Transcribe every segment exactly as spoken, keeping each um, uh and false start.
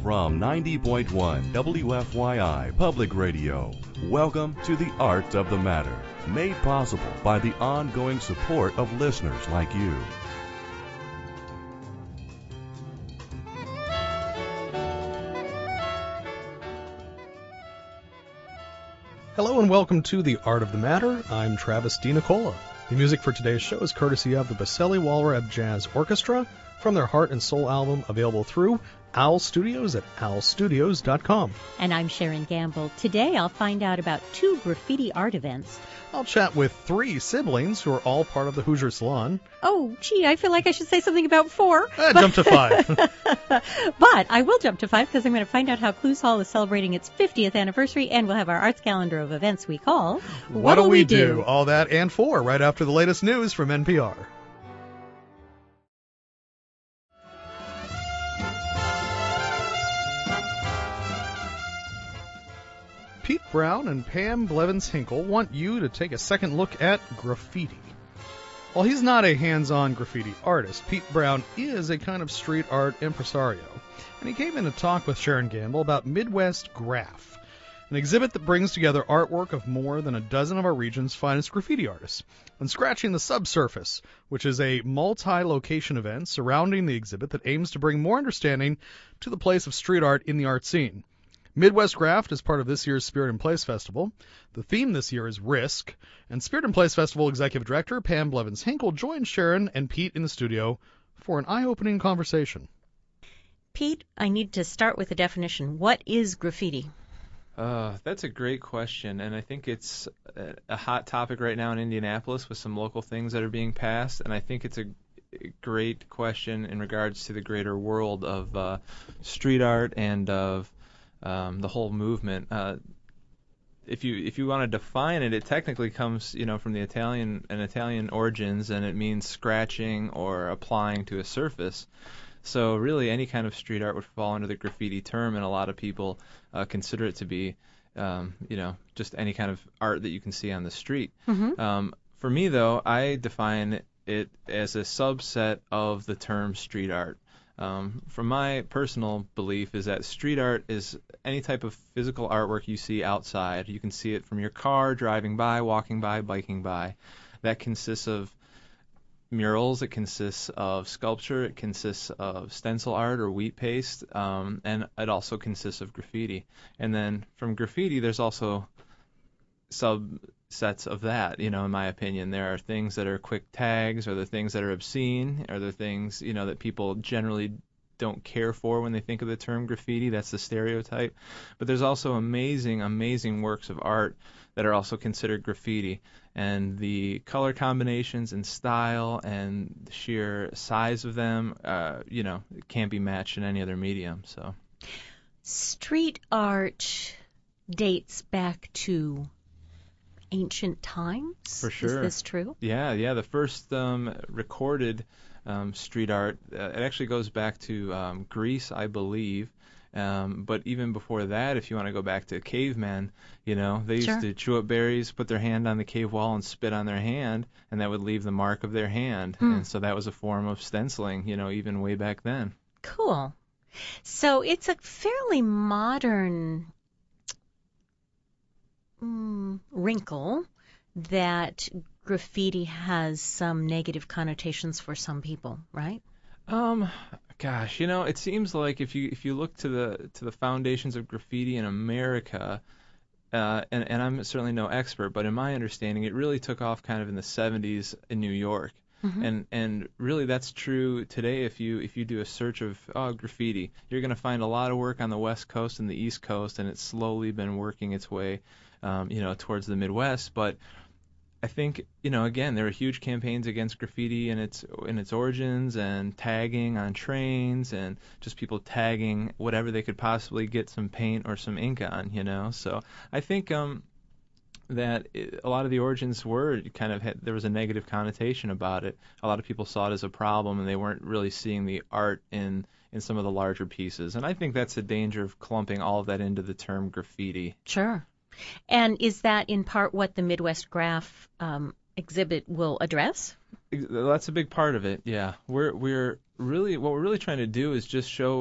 from ninety point one W F Y I Public Radio. Welcome to The Art of the Matter, made possible by the ongoing support of listeners like you. Hello and welcome to The Art of the Matter. I'm Travis DiNicola. The music for today's show is courtesy of the Baselli Walrab Jazz Orchestra from their Heart and Soul album, available through Owl Studios at owl studios dot com. And I'm Sharon Gamble. Today I'll find out about two graffiti art events. I'll chat with three siblings who are all part of the Hoosier Salon. Oh, gee, I feel like I should say something about four. Uh, jump to five. But I will jump to five because I'm going to find out how Clues Hall is celebrating its fiftieth anniversary, and we'll have our arts calendar of events we call What'll, What'll We Do? do? All that and four right after the latest news from N P R. Pete Brown and Pam Blevins-Hinkle want you to take a second look at graffiti. While he's not a hands-on graffiti artist, Pete Brown is a kind of street art impresario, and he came in to talk with Sharon Gamble about Midwest Graph, an exhibit that brings together artwork of more than a dozen of our region's finest graffiti artists, and Scratching the Subsurface, which is a multi-location event surrounding the exhibit that aims to bring more understanding to the place of street art in the art scene. Midwest Graft is part of this year's Spirit in Place Festival. The theme this year is Risk, and Spirit in Place Festival Executive Director Pam Blevins-Hinkle joined Sharon and Pete in the studio for an eye-opening conversation. Pete, I need to start with a definition. What is graffiti? Uh, that's a great question, and I think it's a hot topic right now in Indianapolis with some local things that are being passed, and I think it's a great question in regards to the greater world of uh, street art and of Um, the whole movement. Uh, if you if you want to define it, it technically comes, you know, from the Italian an Italian origins, and it means scratching or applying to a surface. So really, any kind of street art would fall under the graffiti term, and a lot of people uh, consider it to be, um, you know, just any kind of art that you can see on the street. Mm-hmm. Um, for me, though, I define it as a subset of the term street art. Um, from my personal belief is that street art is any type of physical artwork you see outside. You can see it from your car, driving by, walking by, biking by. That consists of murals, it consists of sculpture, it consists of stencil art or wheat paste, um, and it also consists of graffiti. And then from graffiti, there's also subsets of that, you know, in my opinion. There are things that are quick tags, or the things that are obscene, or the things, you know, that people generally don't care for when they think of the term graffiti. That's the stereotype. But there's also amazing, amazing works of art that are also considered graffiti. And the color combinations and style and the sheer size of them, uh, you know, can't be matched in any other medium. So, street art dates back to ancient times? For sure. Is this true? Yeah, yeah. The first um, recorded um, street art, uh, it actually goes back to um, Greece, I believe. Um, but even before that, if you want to go back to cavemen, you know, they used Sure. to chew up berries, put their hand on the cave wall, and spit on their hand, and that would leave the mark of their hand. Hmm. And so that was a form of stenciling, you know, even way back then. Cool. So it's a fairly modern Mm, wrinkle that graffiti has some negative connotations for some people, right? Um, gosh, you know, it seems like if you if you look to the to the foundations of graffiti in America, uh, and and I'm certainly no expert, but in my understanding, it really took off kind of in the seventies in New York. Mm-hmm. And and really that's true today. If you if you do a search of oh, graffiti, you're going to find a lot of work on the West Coast and the East Coast, and it's slowly been working its way, um, you know, towards the Midwest. But I think, you know, again, there are huge campaigns against graffiti in its in its origins, and tagging on trains, and just people tagging whatever they could possibly get some paint or some ink on, you know. So I think um. that it, a lot of the origins were kind of had, there was a negative connotation about it. A lot of people saw it as a problem, and they weren't really seeing the art in in some of the larger pieces. And I think that's the danger of clumping all of that into the term graffiti. Sure. And is that in part what the Midwest Graph um, exhibit will address? That's a big part of it. Yeah, we're we're really what we're really trying to do is just show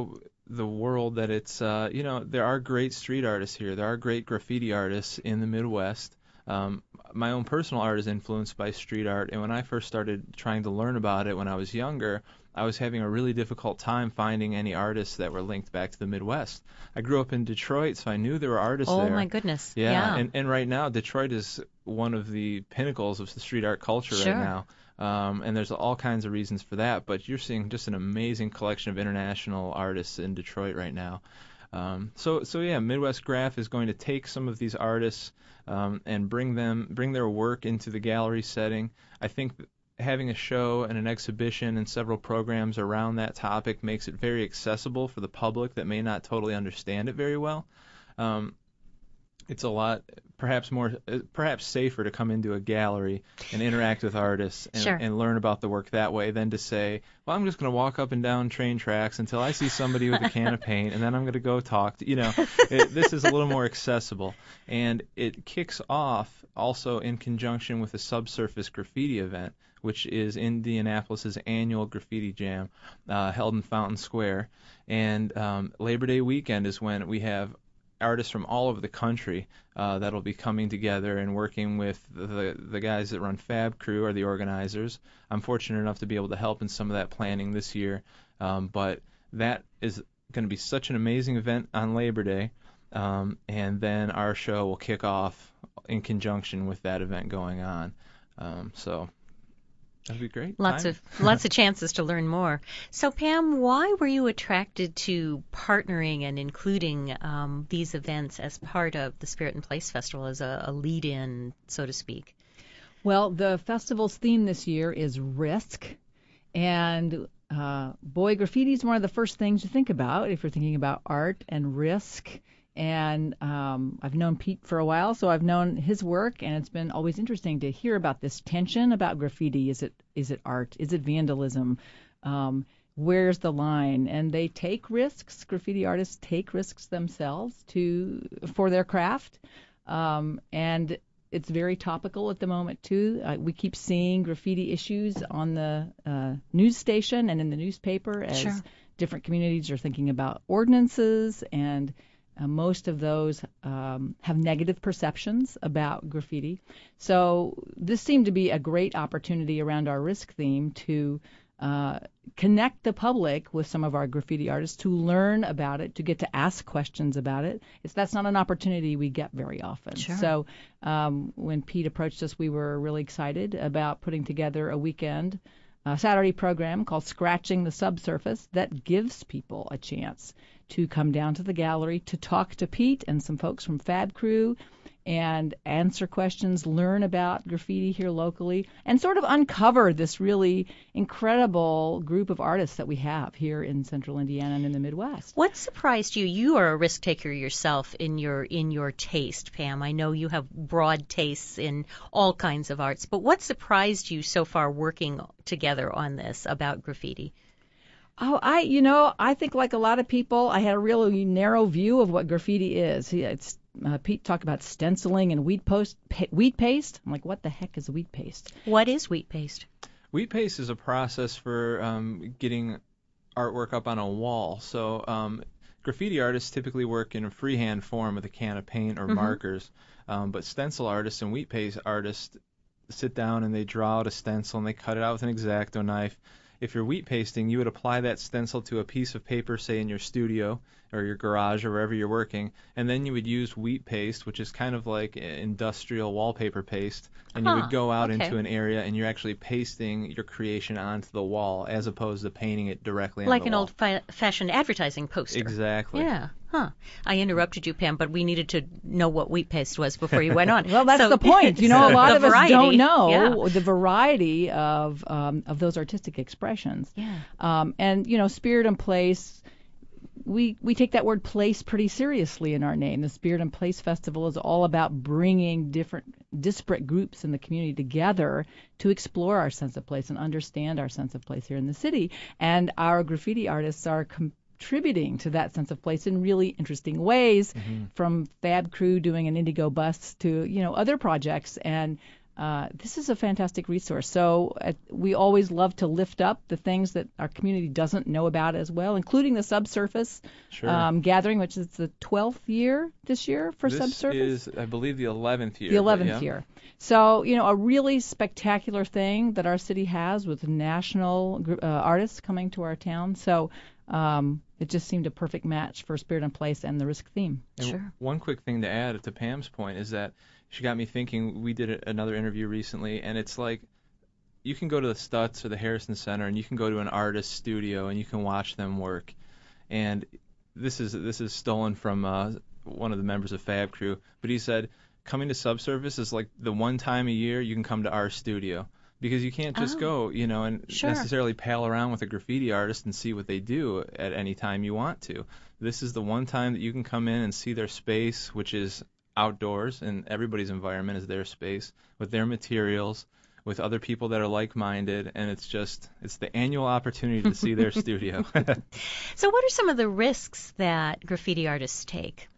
the world that it's, uh, you know, there are great street artists here. There are great graffiti artists in the Midwest. Um, my own personal art is influenced by street art, and when I first started trying to learn about it when I was younger, I was having a really difficult time finding any artists that were linked back to the Midwest. I grew up in Detroit, so I knew there were artists oh, there. Oh, my goodness. Yeah, yeah. And, and right now, Detroit is one of the pinnacles of the street art culture Sure. right now. Um, and there's all kinds of reasons for that, but you're seeing just an amazing collection of international artists in Detroit right now. Um, so, so yeah, Midwest Graph is going to take some of these artists um, and bring them, bring their work into the gallery setting. I think having a show and an exhibition and several programs around that topic makes it very accessible for the public that may not totally understand it very well. Um, it's a lot, perhaps more, perhaps safer to come into a gallery and interact with artists and, sure. and learn about the work that way than to say, well, I'm just going to walk up and down train tracks until I see somebody with a can of paint, and then I'm going to go talk to, you know, it, this is a little more accessible. And it kicks off also in conjunction with the Subsurface Graffiti event, which is Indianapolis's annual graffiti jam uh, held in Fountain Square. And um, Labor Day weekend is when we have artists from all over the country uh, that'll be coming together and working with the the guys that run Fab Crew, are the organizers. I'm fortunate enough to be able to help in some of that planning this year, um, but that is going to be such an amazing event on Labor Day, um, and then our show will kick off in conjunction with that event going on. Um, so that'd be great. Lots Time. of lots of chances to learn more. So, Pam, why were you attracted to partnering and including um, these events as part of the Spirit and Place Festival as a, a lead-in, so to speak? Well, the festival's theme this year is risk, and uh, boy, graffiti is one of the first things you think about if you're thinking about art and risk. And um, I've known Pete for a while, so I've known his work, and it's been always interesting to hear about this tension about graffiti. Is it is it art? Is it vandalism? Um, where's the line? And they take risks. Graffiti artists take risks themselves to for their craft, um, and it's very topical at the moment too. Uh, we keep seeing graffiti issues on the uh, news station and in the newspaper as Sure. different communities are thinking about ordinances, and Uh, most of those um, have negative perceptions about graffiti. So this seemed to be a great opportunity around our risk theme to uh, connect the public with some of our graffiti artists, to learn about it, to get to ask questions about it. It's, that's not an opportunity we get very often. Sure. So um, when Pete approached us, we were really excited about putting together a weekend uh, Saturday program called Scratching the Subsurface that gives people a chance to come down to the gallery, to talk to Pete and some folks from Fab Crew and answer questions, learn about graffiti here locally, and sort of uncover this really incredible group of artists that we have here in central Indiana and in the Midwest. What surprised you? You are a risk taker yourself in your in your taste, Pam. I know you have broad tastes in all kinds of arts, but what surprised you so far working together on this about graffiti? Oh, I, you know, I think like a lot of people, I had a really narrow view of what graffiti is. It's uh, Pete talked about stenciling and wheat post, pa- wheat paste. I'm like, what the heck is wheat paste? What is wheat paste? Wheat paste is a process for um, getting artwork up on a wall. So um, graffiti artists typically work in a freehand form with a can of paint or Mm-hmm. markers, um, but stencil artists and wheat paste artists sit down and they draw out a stencil and they cut it out with an X-Acto knife. If you're wheat pasting, you would apply that stencil to a piece of paper, say in your studio or your garage or wherever you're working, and then you would use wheat paste, which is kind of like industrial wallpaper paste, and Huh, you would go out okay. into an area and you're actually pasting your creation onto the wall as opposed to painting it directly on Like the an wall. old-fashioned advertising poster. Exactly. Yeah. Huh. I interrupted you, Pam, but we needed to know what wheat paste was before you went on. Well, that's So- the point. You know, a lot the of us variety, don't know yeah. the variety of um, of those artistic expressions. Yeah. Um, and you know, Spirit and Place, we we take that word place pretty seriously in our name. The Spirit and Place Festival is all about bringing different disparate groups in the community together to explore our sense of place and understand our sense of place here in the city. And our graffiti artists are com- contributing to that sense of place in really interesting ways, Mm-hmm. from Fab Crew doing an Indigo bus to, you know, other projects. And uh, this is a fantastic resource. So uh, we always love to lift up the things that our community doesn't know about as well, including the subsurface Sure. um, gathering, which is the twelfth year this year for this subsurface. is, I believe, the eleventh year. The but eleventh yeah. year. So, you know, a really spectacular thing that our city has with national gr- uh, artists coming to our town. So um, it just seemed a perfect match for Spirit and Place and the Risk theme. And Sure. one quick thing to add to Pam's point is that she got me thinking. We did a- another interview recently, and it's like you can go to the Stutz or the Harrison Center, and you can go to an artist's studio, and you can watch them work. And this is this is stolen from uh, one of the members of Fab Crew, but he said coming to Subsurface is like the one time a year you can come to our studio. Because you can't just Oh. go, you know, and Sure. necessarily pal around with a graffiti artist and see what they do at any time you want to. This is the one time that you can come in and see their space, which is outdoors, and everybody's environment is their space, with their materials, with other people that are like-minded, and it's just, it's the annual opportunity to see their studio. So what are some of the risks that graffiti artists take?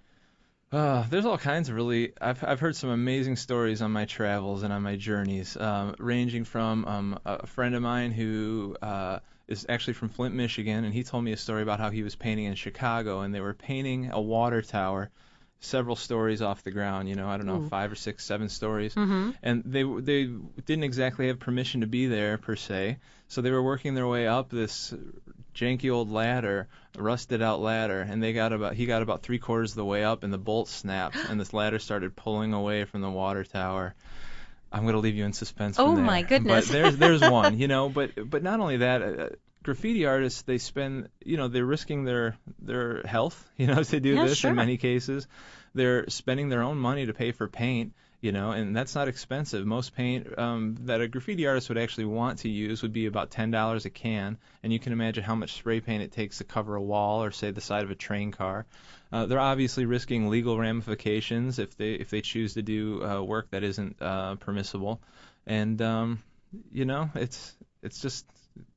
Uh, there's all kinds of really. I've I've heard some amazing stories on my travels and on my journeys, um, ranging from um, a friend of mine who uh, is actually from Flint, Michigan, and he told me a story about how he was painting in Chicago, and they were painting a water tower, several stories off the ground. You know, I don't know, Ooh. five or six, seven stories, Mm-hmm. and they they didn't exactly have permission to be there per se, so they were working their way up this janky old ladder, rusted out ladder, and they got about he got about three quarters of the way up, and the bolt snapped, and this ladder started pulling away from the water tower. I'm going to leave you in suspense. Oh, from there. my goodness. But there's there's one, you know. But but not only that, uh, graffiti artists, they spend, you know, they're risking their their health, you know, to do Yeah, this sure. in many cases. They're spending their own money to pay for paint. You know, and that's not expensive. Most paint um, that a graffiti artist would actually want to use would be about ten dollars a can, and you can imagine how much spray paint it takes to cover a wall or, say, the side of a train car. Uh, they're obviously risking legal ramifications if they if they choose to do uh, work that isn't uh, permissible, and um, you know, it's it's just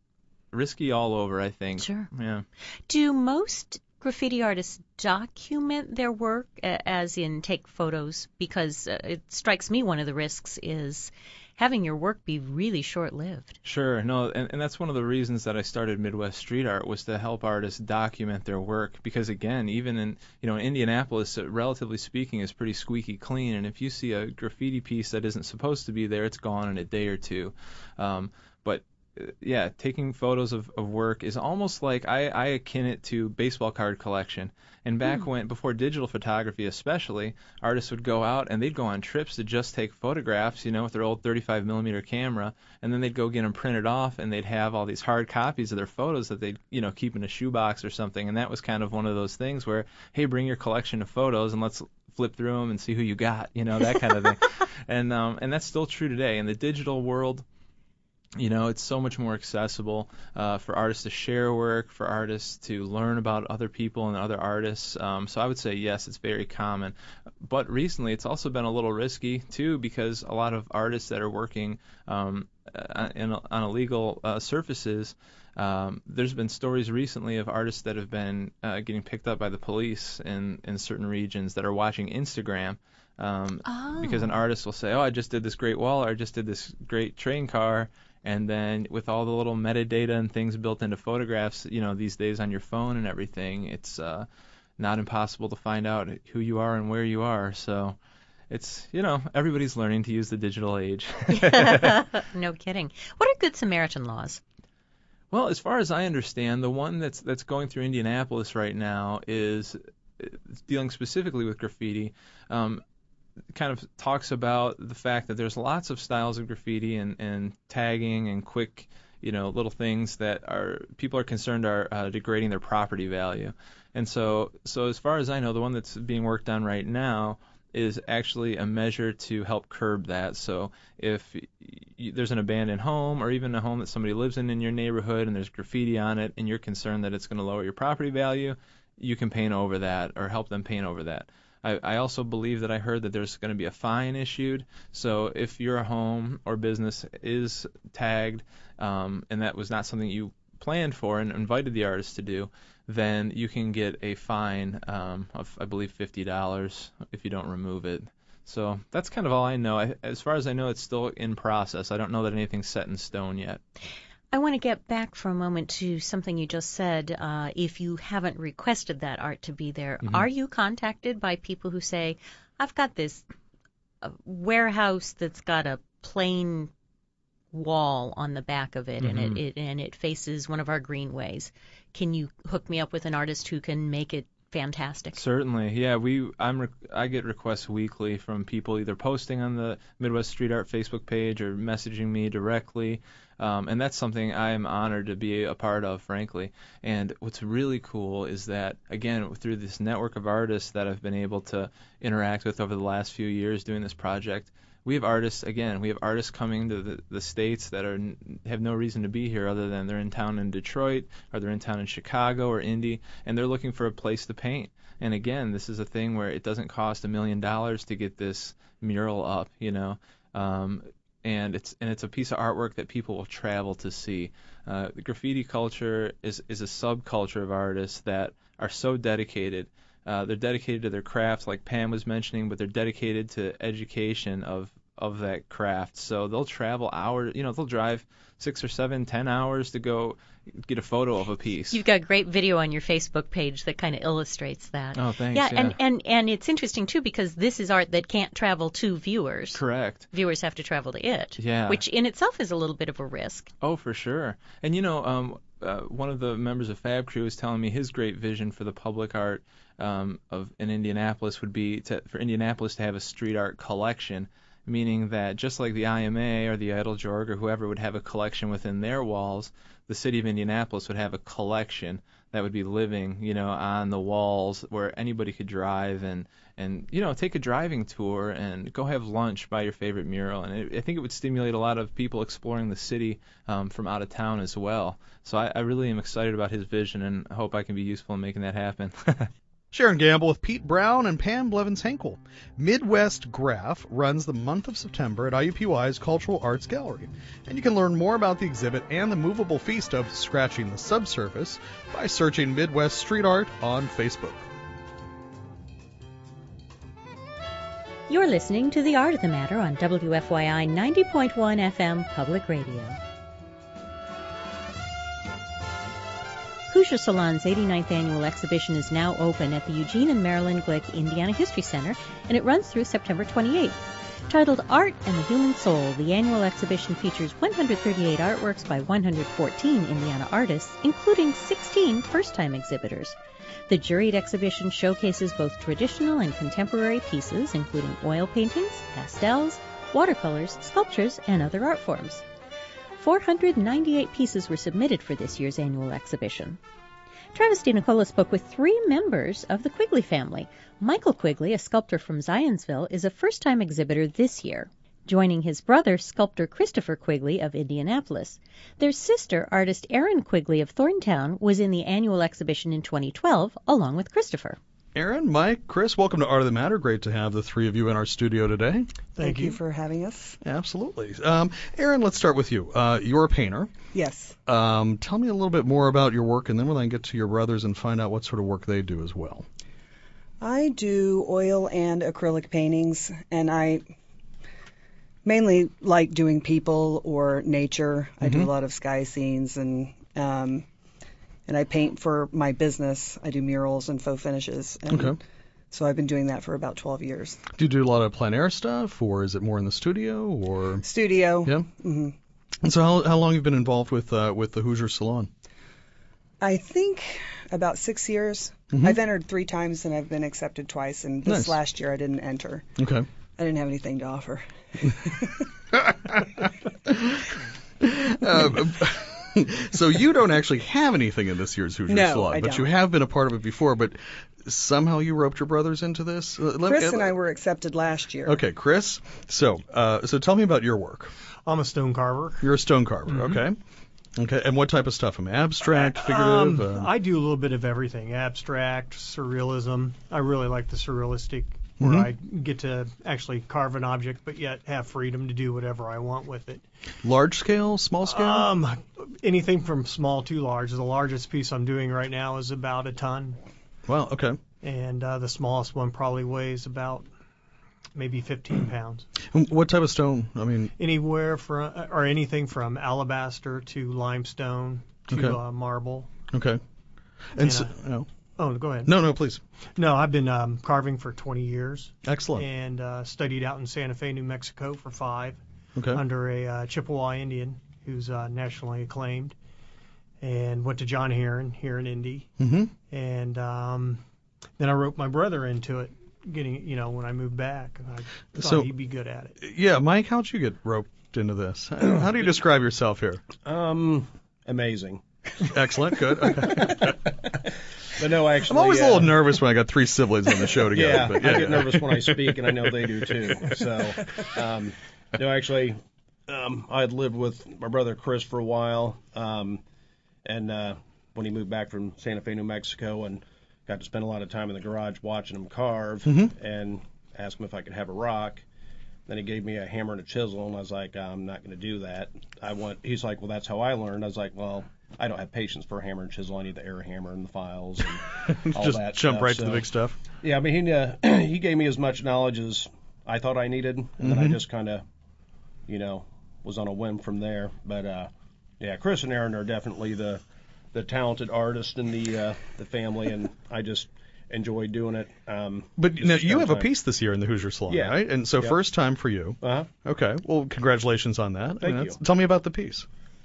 risky all over, I think. Sure. Yeah. Do most graffiti artists document their work, a- as in take photos? Because uh, it strikes me one of the risks is having your work be really short-lived. Sure, no, and, and that's one of the reasons that I started Midwest Street Art, was to help artists document their work. Because again, even in you know in Indianapolis, uh, relatively speaking, is pretty squeaky clean. And if you see a graffiti piece that isn't supposed to be there, it's gone in a day or two. Um, but uh, yeah, taking photos of, of work is almost like I, I akin it to baseball card collection. And back when, before digital photography especially, artists would go out and they'd go on trips to just take photographs, you know, with their old thirty-five millimeter camera, and then they'd go get them printed off, and they'd have all these hard copies of their photos that they'd, you know, keep in a shoebox or something. And that was kind of one of those things where, hey, bring your collection of photos and let's flip through them and see who you got, you know, that kind of thing. And um, and that's still true today in the digital world. You know, it's so much more accessible uh, for artists to share work, for artists to learn about other people and other artists. Um, so I would say, yes, it's very common. But recently, it's also been a little risky, too, because a lot of artists that are working um, uh, in, on illegal uh, surfaces, um, there's been stories recently of artists that have been uh, getting picked up by the police in, in certain regions that are watching Instagram. Um, Oh. Because an artist will say, oh, I just did this great wall, or I just did this great train car. And then with all the little metadata and things built into photographs, you know, these days on your phone and everything, it's uh, not impossible to find out who you are and where you are. So it's, you know, everybody's learning to use the digital age. No kidding. What are Good Samaritan laws? Well, as far as I understand, the one that's that's going through Indianapolis right now is dealing specifically with graffiti. Um, kind of talks about the fact that there's lots of styles of graffiti and, and tagging and quick, you know, little things that are people are concerned are uh, degrading their property value. And so, so as far as I know, the one that's being worked on right now is actually a measure to help curb that. So if y- there's an abandoned home or even a home that somebody lives in in your neighborhood and there's graffiti on it and you're concerned that it's going to lower your property value, you can paint over that or help them paint over that. I, I also believe that I heard that there's going to be a fine issued. So if your home or business is tagged um, and that was not something you planned for and invited the artist to do, then you can get a fine um, of, I believe, fifty dollars if you don't remove it. So that's kind of all I know. I, as far as I know, it's still in process. I don't know that anything's set in stone yet. I want to get back for a moment to something you just said. Uh, if you haven't requested that art to be there, Mm-hmm. are you contacted by people who say, I've got this uh, warehouse that's got a plain wall on the back of it, Mm-hmm. and it, it and it faces one of our greenways. Can you hook me up with an artist who can make it fantastic? Certainly, yeah. We I'm re- I get requests weekly from people either posting on the Midwest Street Art Facebook page or messaging me directly, um, and that's something I am honored to be a part of, frankly. And what's really cool is that, again, through this network of artists that I've been able to interact with over the last few years doing this project, we have artists, again, we have artists coming to the, the States that are have no reason to be here other than they're in town in Detroit or they're in town in Chicago or Indy, and they're looking for a place to paint. And again, this is a thing where it doesn't cost a million dollars to get this mural up, you know, um, and it's and it's a piece of artwork that people will travel to see. Uh, the graffiti culture is, is a subculture of artists that are so dedicated. Uh, they're dedicated to their craft, like Pam was mentioning, but they're dedicated to education of of that craft. So they'll travel hours, you know, they'll drive six or seven, ten hours to go get a photo of a piece. You've got great video on your Facebook page that kind of illustrates that. Oh, thanks. Yeah, Yeah, and, and, and it's interesting, too, because this is art that can't travel to viewers. Correct. Viewers have to travel to it, Yeah. which in itself is a little bit of a risk. Oh, for sure. And, you know, um, uh, one of the members of Fab Crew was telling me his great vision for the public art um, of in Indianapolis would be to, for Indianapolis to have a street art collection, meaning that just like the I M A or the Eiteljorg or whoever would have a collection within their walls, the city of Indianapolis would have a collection that would be living, you know, on the walls where anybody could drive and, and you know, take a driving tour and go have lunch by your favorite mural. And it, I think it would stimulate a lot of people exploring the city um, from out of town as well. So I, I really am excited about his vision and hope I can be useful in making that happen. Sharon Gamble with Pete Brown and Pam Blevins-Henkel. Midwest Graph runs the month of September at I U P Y's Cultural Arts Gallery, and you can learn more about the exhibit and the movable feast of Scratching the Subsurface by searching Midwest Street Art on Facebook. You're listening to The Art of the Matter on W F Y I ninety point one F M Public Radio. Hoosier Salon's eighty-ninth annual exhibition is now open at the Eugene and Marilyn Glick Indiana History Center, and it runs through September twenty-eighth. Titled Art and the Human Soul, the annual exhibition features one hundred thirty-eight artworks by one hundred fourteen Indiana artists, including sixteen first-time exhibitors. The juried exhibition showcases both traditional and contemporary pieces, including oil paintings, pastels, watercolors, sculptures, and other art forms. four hundred ninety-eight pieces were submitted for this year's annual exhibition. Travis DeNicola spoke with three members of the Quigley family. Michael Quigley, a sculptor from Zionsville, is a first-time exhibitor this year, joining his brother, sculptor Christopher Quigley of Indianapolis. Their sister, artist Erin Quigley of Thorntown, was in the annual exhibition in twenty twelve, along with Christopher. Aaron, Mike, Chris, welcome to Art of the Matter. Great to have the three of you in our studio today. Thank, Thank you. you for having us. Absolutely. Um, Aaron, let's start with you. Uh, you're a painter. Yes. Um, tell me a little bit more about your work, and then we'll then get to your brothers and find out what sort of work they do as well. I do oil and acrylic paintings, and I mainly like doing people or nature. I Mm-hmm. do a lot of sky scenes, and um, and I paint for my business. I do murals and faux finishes. And Okay. So I've been doing that for about twelve years. Do you do a lot of plein air stuff, or is it more in the studio, or? Studio. Yeah. hmm And so how how long have you been involved with uh, with the Hoosier Salon? I think about six years. Mhm. I've entered three times, and I've been accepted twice. And this Nice. last year I didn't enter. Okay. I didn't have anything to offer. uh, so you don't actually have anything in this year's Hoosier No, Salon, I but you don't. have been a part of it before. But somehow you roped your brothers into this. Uh, let- Chris uh, and I were accepted last year. Okay, Chris. So uh, so tell me about your work. I'm a stone carver. You're a stone carver. Okay. Okay. And what type of stuff? I mean, abstract, figurative. Um, uh, I do a little bit of everything. Abstract, surrealism. I really like the surrealistic, where Mhm. I get to actually carve an object, but yet have freedom to do whatever I want with it. large scale, small scale. Um, anything from small to large. The largest piece I'm doing right now is about a ton, Wow. Okay. and uh, the smallest one probably weighs about maybe fifteen pounds. What type of stone? I mean, Anywhere from, or anything from alabaster to limestone to Okay. uh, marble. okay. And, And, so, uh, no, Oh, go ahead. no, no, please. No, I've been um, carving for twenty years Excellent. and uh, studied out in Santa Fe, New Mexico for five Okay. under a uh, Chippewa Indian who's uh, nationally acclaimed, and went to John Heron here in Indy. Mm-hmm. And um, then I roped my brother into it, getting you know when I moved back. I thought So- he'd be good at it. Yeah, Mike, how'd you get roped into this? How do you describe yourself here? Um, amazing. Excellent. Good. Okay. But no, actually, I'm always a uh, little nervous when I got three siblings on the show together. Yeah, but I yeah, get yeah. nervous when I speak, and I know they do too. So, um, no, actually, um, I had lived with my brother Chris for a while, um, and uh, when he moved back from Santa Fe, New Mexico, and got to spend a lot of time in the garage watching him carve, Mm-hmm. and asked him if I could have a rock. Then he gave me a hammer and a chisel, and I was like, I'm not going to do that. I want. He's like, well, that's how I learned. I was like, well, I don't have patience for a hammer and chisel. I need the air hammer and the files and all Just that jump stuff. right to So, the big stuff. Yeah, I mean, he uh, he gave me as much knowledge as I thought I needed, and then I Mhm. just kind of, you know, was on a whim from there. But uh, yeah, Chris and Aaron are definitely the the talented artists in the uh, the family, and I just enjoy doing it. Um, But just now to you spend have a time. piece this year in the Hoosier Salon, Yeah. right? And so Yep. first time for you. Uh-huh. Okay. Well, congratulations on that. Thank And you. that's- Tell me about the piece.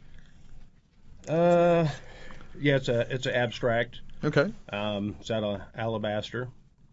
Uh, yeah, it's a it's an abstract. Okay. Um, it's out of alabaster,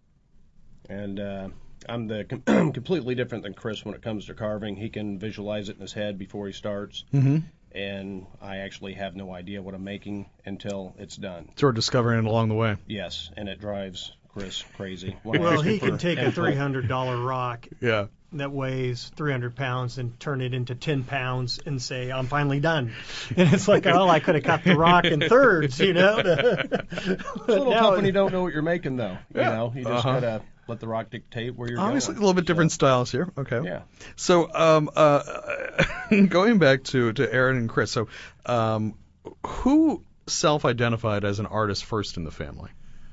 and uh, I'm the com- completely different than Chris when it comes to carving. He can visualize it in his head before he starts, Mm-hmm. and I actually have no idea what I'm making until it's done. Sort of discovering it along the way. Yes, and it drives Chris crazy. When I Well, ask him he can for take a input. three hundred dollar rock Yeah. that weighs three hundred pounds and turn it into ten pounds and say, I'm finally done. And it's like, oh, I could have cut the rock in thirds, you know. It's a little tough when you don't know what you're making, though. You Yeah. know, you just Uh-huh. gotta let the rock dictate where you're Obviously, going. a little bit So, different styles here. Okay. Yeah. So, um, uh, going back to, to Aaron and Chris, so um, who self-identified as an artist first in the family?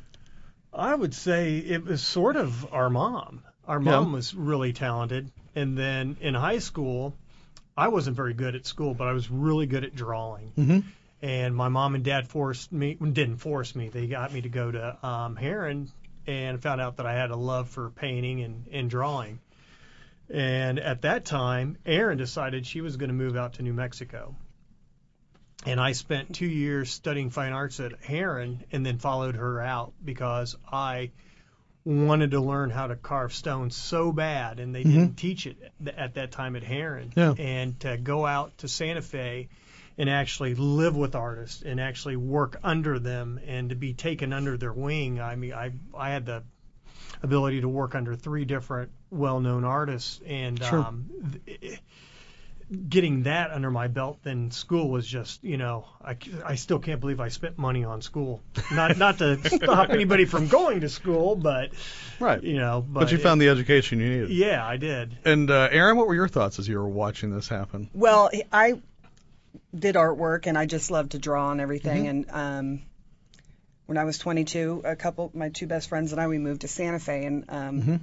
I would say it was sort of our mom. Our Yeah. mom was really talented. And then in high school, I wasn't very good at school, but I was really good at drawing. Mm-hmm. And my mom and dad forced me, didn't force me, they got me to go to um, Heron and found out that I had a love for painting and, and drawing. And at that time, Erin decided she was going to move out to New Mexico. And I spent two years studying fine arts at Heron and then followed her out because I wanted to learn how to carve stone so bad, and they Mhm. didn't teach it at that time at Heron. Yeah. And to go out to Santa Fe and actually live with artists and actually work under them and to be taken under their wing. I mean, I I had the ability to work under three different well-known artists, and Sure. um, th- getting that under my belt then school was just, you know, I, I still can't believe I spent money on school. Not not to stop anybody from going to school, but, Right. you know. But, But, you it- found the education you needed. Yeah, I did. And uh, Aaron, what were your thoughts as you were watching this happen? Well, I did artwork and I just loved to draw and everything. Mhm. And um, when I was twenty-two, a couple, my two best friends and I, we moved to Santa Fe, and um, Mhm.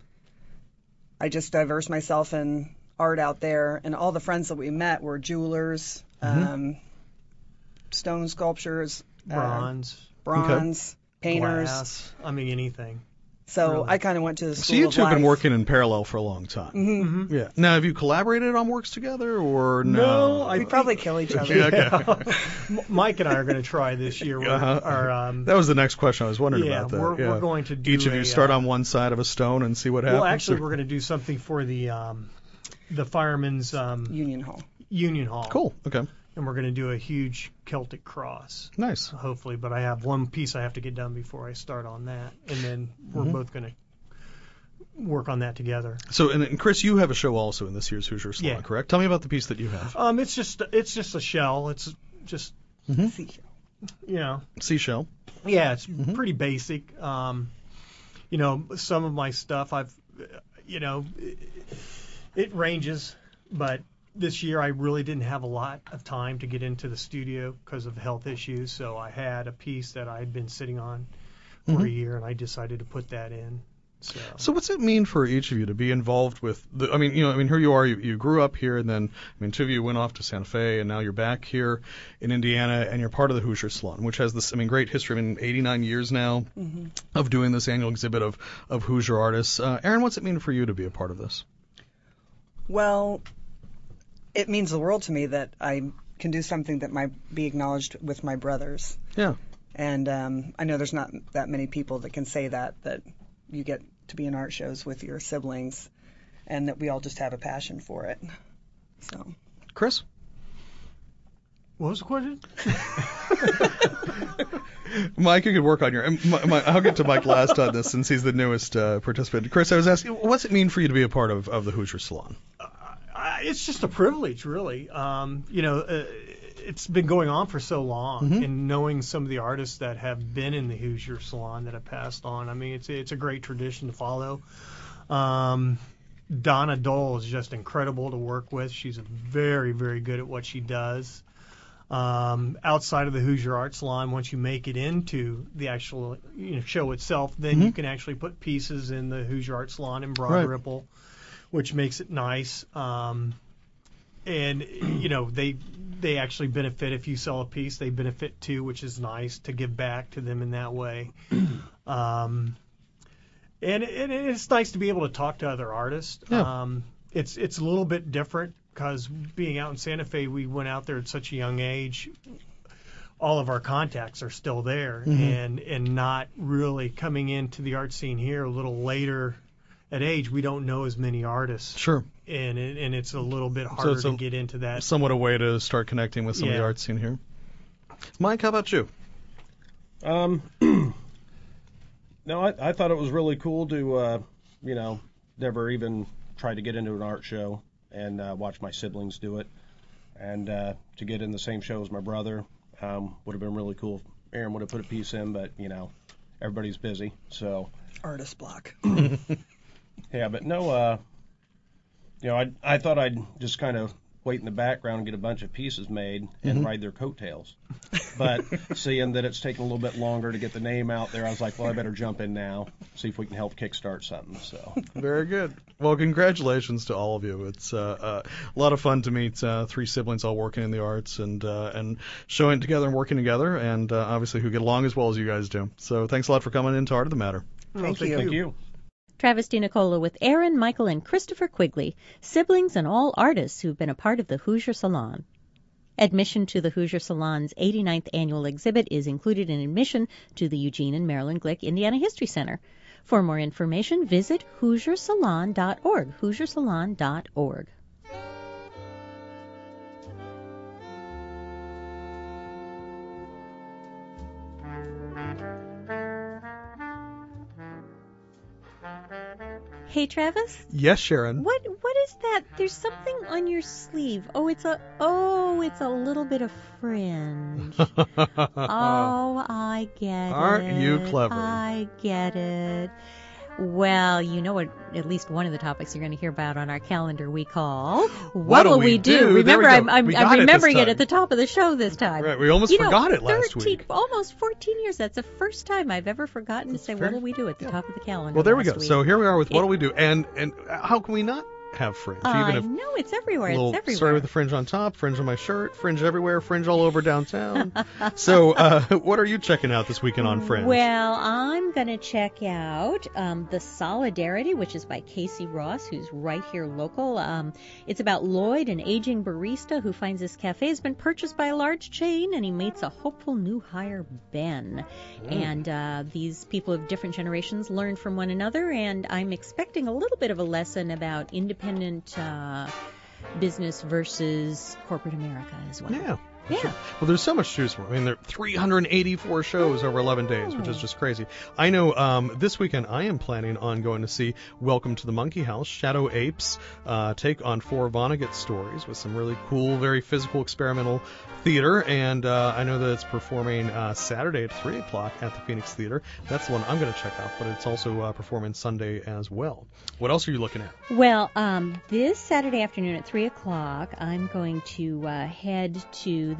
I just diversed myself in art out there. And all the friends that we met were jewelers, Mhm. um, stone sculptures, uh, Bronze, bronze, painters. glass, I mean, anything. So really. I kind of went to the school So you of two have been life. working in parallel for a long time. Mhm. Mm-hmm. Yeah. Now, have you collaborated on works together, or no? No, I We probably kill each other. Yeah, okay. M- Mike and I are going to try this year. We're, Uh-huh. our, um, That was the next question I was wondering yeah, about that. we're, yeah. we're going to do Each of a, you start uh, on one side of a stone and see what happens. Well, actually, or- we're going to do something for the um, the firemen's um, Union Hall. union hall. Cool. Okay. And we're going to do a huge Celtic cross, Nice. hopefully. But I have one piece I have to get done before I start on that, and then we're Mhm. both going to work on that together. So, and, and Chris, you have a show also in this year's Hoosier Salon, Yeah. correct? Tell me about the piece that you have. Um, it's just it's just a shell. It's just Seashell. you know. Seashell. Yeah, it's Mhm. pretty basic. Um, you know, some of my stuff I've, uh, you know, it, it ranges, but this year I really didn't have a lot of time to get into the studio because of health issues. So I had a piece that I had been sitting on for a Mhm. year, and I decided to put that in. So, So what's it mean for each of you to be involved with the, I mean, you know, I mean, here you are, you, you grew up here, and then, I mean, two of you went off to Santa Fe, and now you're back here in Indiana, and you're part of the Hoosier Salon, which has this, I mean, great history. I mean, eighty-nine years now Mm-hmm. of doing this annual exhibit of, of Hoosier artists. Uh, Aaron, what's it mean for you to be a part of this? Well, it means the world to me that I can do something that might be acknowledged with my brothers. Yeah. And um, I know there's not that many people that can say that, that you get to be in art shows with your siblings, and that we all just have a passion for it. So, Chris? what was the question? Mike, you could work on your. My, my, I'll get to Mike last on this since he's the newest uh, participant. Chris, I was asking, what's it mean for you to be a part of, of the Hoosier Salon? Uh, it's just a privilege, really. Um, you know, uh, it's been going on for so long, Mhm. and knowing some of the artists that have been in the Hoosier Salon that have passed on. I mean, it's it's a great tradition to follow. Um, Donna Dole is just incredible to work with. She's very, very good at what she does. Um, outside of the Hoosier Art Salon, once you make it into the actual you know, show itself, then Mhm. you can actually put pieces in the Hoosier Art Salon in Broad Right. Ripple, which makes it nice. Um, and you know they they actually benefit if you sell a piece. They benefit too, which is nice to give back to them in that way. um, and, and it's nice to be able to talk to other artists. Yeah. Um, it's it's a little bit different because being out in Santa Fe, we went out there at such a young age. All of our contacts are still there, Mhm. and and not really coming into the art scene here a little later at age. We don't know as many artists, Sure. and it, and it's a little bit harder it's a- to get into that. Somewhat a way to start connecting with some of the Yeah. art scene here. Mike, how about you? Um, no, I, I thought it was really cool to, uh, you know, never even try to get into an art show and uh, watch my siblings do it. And uh, to get in the same show as my brother um, would have been really cool. If Aaron would have put a piece in, but, you know, everybody's busy. So, artist block. yeah, but no, uh, you know, I, I thought I'd just kind of wait in the background and get a bunch of pieces made and Mhm. ride their coattails. But seeing that it's taking a little bit longer to get the name out there, I was like, well, I better jump in now, see if we can help kickstart something. So, Very good. Well, congratulations to all of you. It's uh, uh, a lot of fun to meet uh, three siblings all working in the arts and uh, and showing it together and working together, and uh, obviously who get along as well as you guys do. So thanks a lot for coming into Art of the Matter. Well, Thank you. thank you. Travis DiNicola with Aaron, Michael, and Christopher Quigley, siblings and all artists who've been a part of the Hoosier Salon. Admission to the Hoosier Salon's eighty-ninth annual exhibit is included in admission to the Eugene and Marilyn Glick Indiana History Center. For more information, visit hoosier salon dot org, hoosier salon dot org. Hey, Travis? Yes, Sharon. What what is that? There's something on your sleeve. Oh, it's a oh, it's a little bit of fringe. Oh, I get Aren't it. you clever? I get it. Well, you know what? At least one of the topics you're going to hear about on our calendar we call What Will Do We Do? There we Remember, go. I'm, I'm, We I'm got it this remembering it, time. at the top of the show this time. Right, we almost You know, forgot it last thirteen, week. Almost fourteen years. That's the first time I've ever forgotten to say fair. what will we do at the top of the calendar. Well, there we last go. week. So here we are with It- what do we do? And and how can we not have fringe? I Even if know it's everywhere. a little, It's everywhere. started with the fringe on top, fringe on my shirt, fringe everywhere, fringe all over downtown. So uh, what are you checking out this weekend on Fringe? Well, I'm going to check out um, The Solidarity, which is by Casey Ross, who's right here local. Um, it's about Lloyd, an aging barista who finds his cafe has been purchased by a large chain, and he meets a hopeful new hire, Ben. And uh, these people of different generations learn from one another, and I'm expecting a little bit of a lesson about independent uh, business versus corporate America as well. Yeah. Yeah. Well, there's so much to choose from. I mean, there are three hundred eighty-four shows over eleven days, which is just crazy. I know um, this weekend I am planning on going to see Welcome to the Monkey House, Shadow Apes, uh, take on four Vonnegut stories with some really cool, very physical, experimental theater. And uh, I know that it's performing uh, Saturday at three o'clock at the Phoenix Theater. That's the one I'm going to check out, but it's also uh, performing Sunday as well. What else are you looking at? Well, um, this Saturday afternoon at three o'clock, I'm going to uh, head to the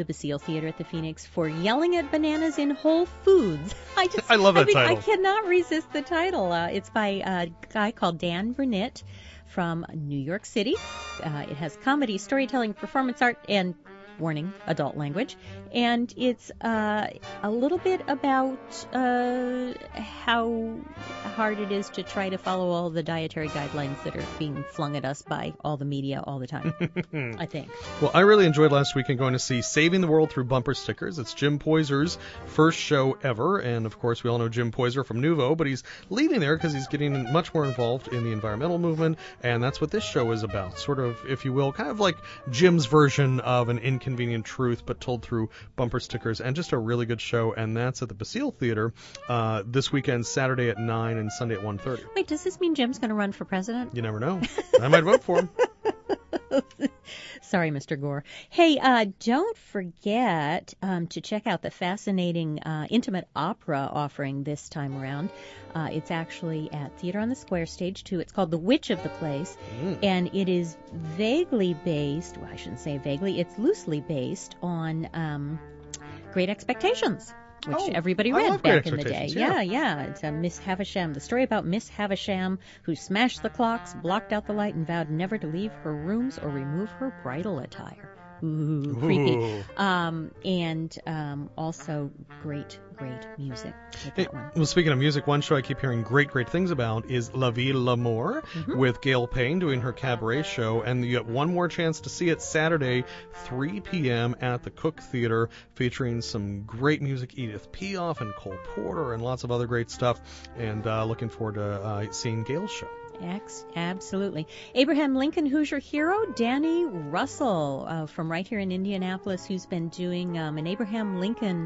the Basile Theater at the Phoenix for Yelling at Bananas in Whole Foods. I just, I love that I think title. I cannot resist the title. Uh, it's by a guy called Dan Burnett from New York City. Uh, it has comedy, storytelling, performance art, and, warning, adult language. And it's uh, a little bit about uh, how hard it is to try to follow all the dietary guidelines that are being flung at us by all the media all the time, I think. Well, I really enjoyed last weekend going to see Saving the World Through Bumper Stickers. It's Jim Poyser's first show ever, and of course we all know Jim Poyser from Nuvo, but he's leaving there because he's getting much more involved in the environmental movement, and that's what this show is about. Sort of, if you will, kind of like Jim's version of An Inconvenient Truth, but told through bumper stickers, and just a really good show, and that's at the Basile Theater uh, this weekend, Saturday at nine and Sunday at one thirty. Wait, does this mean Jim's going to run for president? You never know. I might vote for him. Sorry, Mister Gore. Hey, uh, don't forget um, to check out the fascinating uh, intimate opera offering this time around. Uh, it's actually at Theater on the Square, Stage two. It's called The Witch of the Place, mm. and it is vaguely based, well, I shouldn't say vaguely, it's loosely based on um, Great Expectations, which oh, everybody I read love back Great in the day. Yeah, yeah, yeah. It's a Miss Havisham, the story about Miss Havisham, who smashed the clocks, blocked out the light, and vowed never to leave her rooms or remove her bridal attire. Ooh, creepy. Ooh. Um, and um, also great, great music with Hey, that one. well, speaking of music, one show I keep hearing great, great things about is La Vie l'Amour, Mm-hmm. with Gail Payne doing her cabaret show, and you get one more chance to see it Saturday, three p.m. at the Cook Theater, featuring some great music, Edith Piaf and Cole Porter and lots of other great stuff, and uh, looking forward to uh, seeing Gail's show. Ex- absolutely. Abraham Lincoln Hoosier hero, Danny Russell, uh, from right here in Indianapolis, who's been doing um, an Abraham Lincoln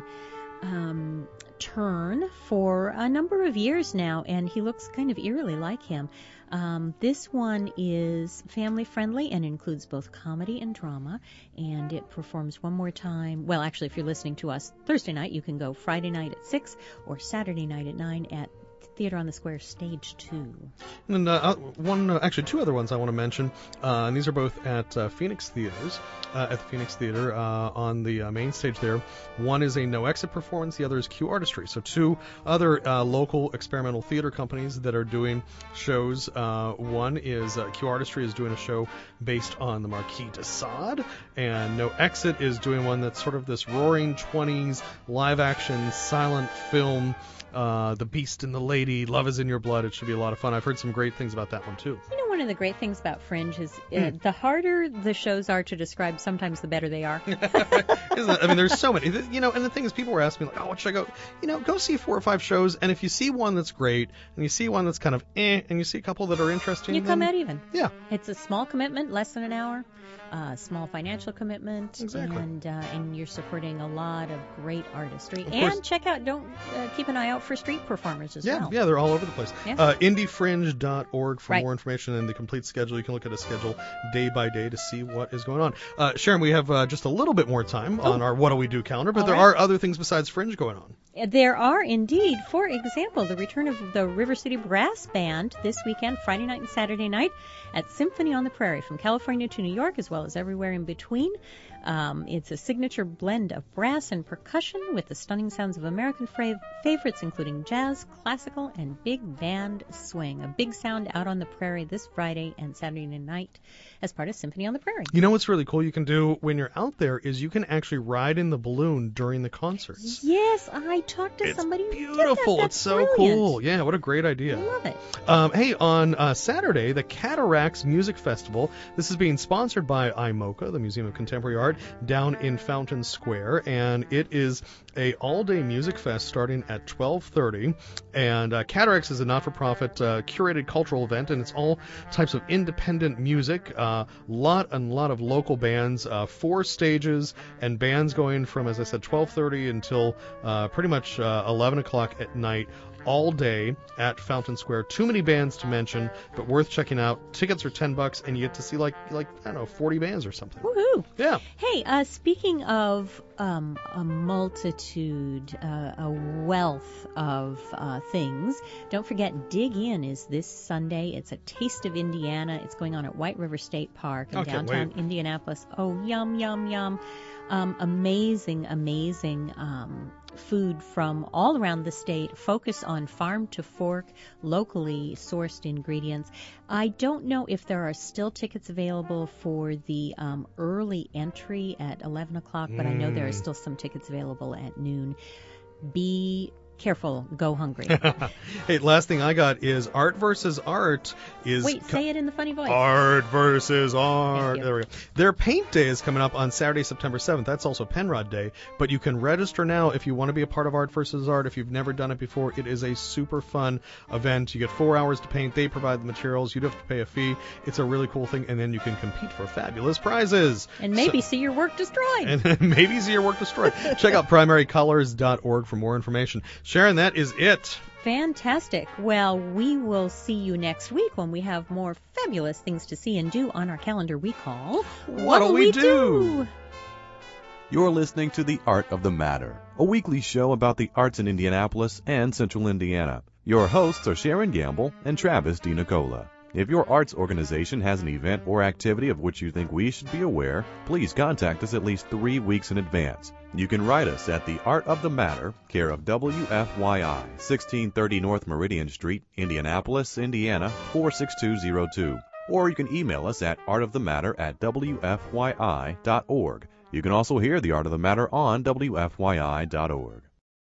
um, turn for a number of years now, and he looks kind of eerily like him. Um, this one is family friendly and includes both comedy and drama, and it performs one more time. Well, actually, if you're listening to us Thursday night, you can go Friday night at six or Saturday night at nine at Theater on the Square, Stage two. And uh, one, uh, actually, two other ones I want to mention, uh, and these are both at uh, Phoenix Theaters, uh, at the Phoenix Theater uh, on the uh, main stage there. One is a No Exit performance, the other is Q Artistry. So two other uh, local experimental theater companies that are doing shows. Uh, one is uh, Q Artistry is doing a show based on the Marquis de Sade, and No Exit is doing one that's sort of this roaring twenties live-action silent film. Uh, the Beast and the Lady, Love is in Your Blood. It should be a lot of fun. I've heard some great things about that one, too. You know, one of the great things about Fringe is uh, Mm. the harder the shows are to describe, sometimes the better they are. Isn't it? I mean, there's so many. You know, and the thing is, people were asking me, like, oh, what should I go? You know, go see four or five shows, and if you see one that's great, and you see one that's kind of eh, and you see a couple that are interesting, You come then, out even. Yeah. It's a small commitment, less than an hour, uh, small financial commitment, Exactly. and uh, and you're supporting a lot of great artistry. Of And course. check out, don't uh, keep an eye out for street performers as Yeah, well. yeah, they're all over the place. Yeah. Uh, indie fringe dot org for Right. more information and the complete schedule. You can look at a schedule day by day to see what is going on. Uh, Sharon, we have uh, just a little bit more time on our What Do We Do calendar, but All there right. are other things besides Fringe going on. There are indeed. For example, the return of the River City Brass Band this weekend, Friday night and Saturday night, at Symphony on the Prairie, from California to New York, as well as everywhere in between. Um, it's a signature blend of brass and percussion with the stunning sounds of American fra- favorites, including jazz, classical, and big band swing. A big sound out on the prairie this Friday and Saturday night as part of Symphony on the Prairie. You know what's really cool you can do when you're out there is you can actually ride in the balloon during the concerts. Yes, I talked to It's somebody who did beautiful. that. It's That's so brilliant. cool. Yeah, what a great idea. I love it. Um, hey, on uh, Saturday, the Cataracts Music Festival. This is being sponsored by I M O C A, the Museum of Contemporary Art, down in Fountain Square, and it is a all-day music fest starting at twelve thirty. And uh, Cataracts is a not-for-profit uh, curated cultural event, and it's all types of independent music. A uh, lot and lot of local bands, uh, four stages, and bands going from, as I said, twelve thirty until uh, pretty much much uh, eleven o'clock at night, all day at Fountain Square. Too many bands to mention, but worth checking out. Tickets are ten bucks, and you get to see like like I don't know forty bands or something. Woohoo! Yeah. Hey, uh, speaking of um, a multitude, uh, a wealth of uh, things, don't forget Dig In is this Sunday. It's a Taste of Indiana. It's going on at White River State Park in Oh, can't downtown wait. Indianapolis. Oh, yum, yum, yum. Um, amazing, amazing um, food from all around the state. Focus on farm to fork, locally sourced ingredients. I don't know if there are still tickets available for the um, early entry at eleven o'clock, but I know there are still some tickets available at noon. Be careful. Go hungry. Hey, last thing I got is Art versus Art is Wait, co- say it in the funny voice. Art versus Art. you. There we go. Their paint day is coming up on Saturday, September seventh. That's also Penrod Day. But you can register now if you want to be a part of Art versus Art. If you've never done it before, it is a super fun event. You get four hours to paint. They provide the materials. You don't have to pay a fee. It's a really cool thing. And then you can compete for fabulous prizes. And maybe So- see your work destroyed. and maybe see your work destroyed. Check out primary colors dot org for more information. Sharon, that is it. Fantastic. Well, we will see you next week when we have more fabulous things to see and do on our calendar we call What'll We Do? You're listening to The Art of the Matter, a weekly show about the arts in Indianapolis and Central Indiana. Your hosts are Sharon Gamble and Travis DiNicola. If your arts organization has an event or activity of which you think we should be aware, please contact us at least three weeks in advance. You can write us at The Art of the Matter, care of W F Y I, sixteen thirty North Meridian Street, Indianapolis, Indiana, four six two zero two. Or you can email us at artofthematter at W F Y I dot org. You can also hear The Art of the Matter on W F Y I dot org.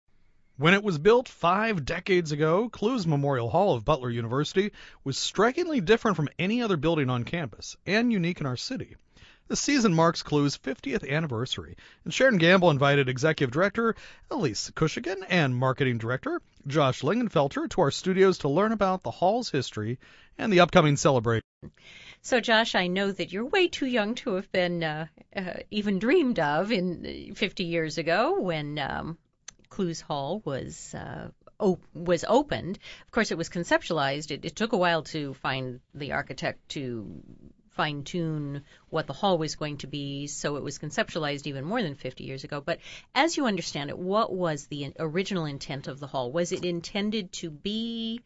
When it was built five decades ago, Clues Memorial Hall of Butler University was strikingly different from any other building on campus and unique in our city. This season marks Clues' fiftieth anniversary, and Sharon Gamble invited Executive Director Elise Cushigan and Marketing Director Josh Lingenfelter to our studios to learn about the hall's history and the upcoming celebration. So, Josh, I know that you're way too young to have been uh, uh, even dreamed of in fifty years ago when um, Clues Hall was uh, op- was opened. Of course, it was conceptualized. It, it took a while to find the architect to fine-tune what the hall was going to be, so it was conceptualized even more than fifty years ago. But as you understand it, what was the original intent of the hall? Was it intended to be